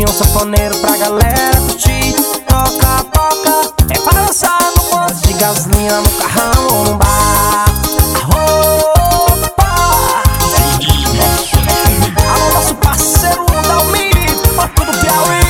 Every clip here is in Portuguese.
Juninho sanfoneiro pra galera curtir. Toca, toca, é pra dançar no posto de gasolina, no carrão ou no bar. Alô, nosso parceiro Dalmi, Porto do Piauí.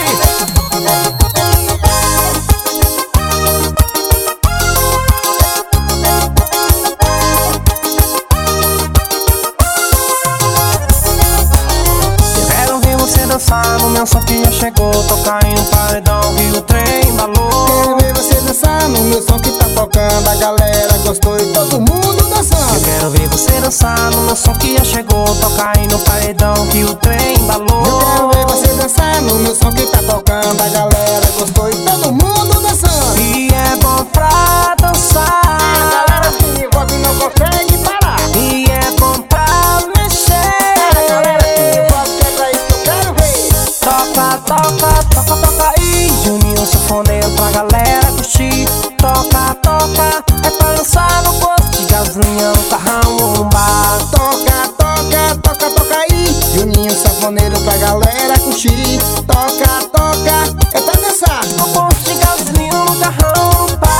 Quero ver você dançar no meu som que já chegou. Tocar em um paredão que o trem embalou. Quero ver você dançar no meu som que tá tocando. A galera gostou e todo mundo dançando. Eu quero ver você dançar no meu som que já chegou. Tocar aí no paredão que o trem embalou. Eu quero ver você dançar no meu som que tá tocando. A galera gostou e todo mundo dançando. E é bom pra dançar. A galera se envolve e não consegue parar. E é bom pra mexer. A galera se envolve, que é pra isso que eu quero ver. Toca, toca, toca, toca aí. Juninho sanfoneiro pra galera curtir. Toca, toca, é pra dançar no posto de gasolina, no carrão ou no bar. Toca, toca, toca, toca aí. Juninho sanfoneiro pra galera curtir. Toca, toca, é pra dançar. No posto de gasolina, no carrão ou no bar.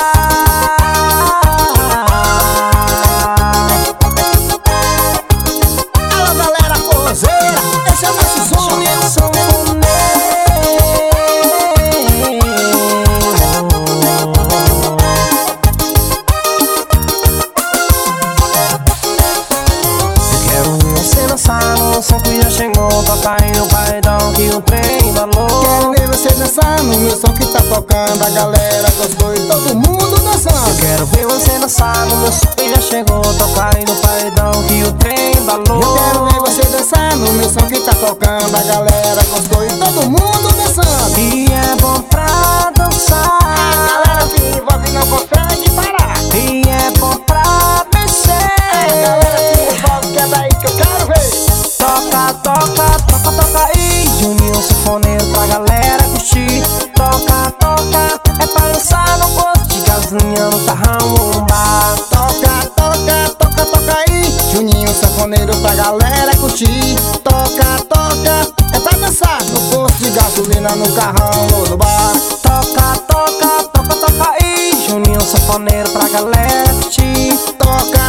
Alô galera forrozeira, esse é o nosso som. Juninho sanfoneiro. No som que já chegou, toca aí no paredão que o trem embalou. Quero ver você dançar no meu som que tá tocando. A galera gostou e todo mundo dançando. Quero ver você dançar no meu som que já chegou, toca aí no paredão que o trem embalou. Eu quero ver você dançar no meu som que tá tocando. A galera gostou e todo mundo dançando. E é bom pra dançar. A galera se envolve e não consegue parar. E é bom pra mexer. A galera se envolve, que é daí que eu quero ver. Toca, toca, toca, toca aí. Juninho sanfoneiro pra galera curtir. Toca, toca, é pra dançar no posto de gasolina, no carrão ou no bar. Toca, toca, toca, toca aí. Juninho sanfoneiro pra galera curtir. Toca, toca, é pra dançar no posto de gasolina, no carrão ou no bar. Toca, toca, toca, toca aí. Juninho sanfoneiro pra galera curtir. Toca,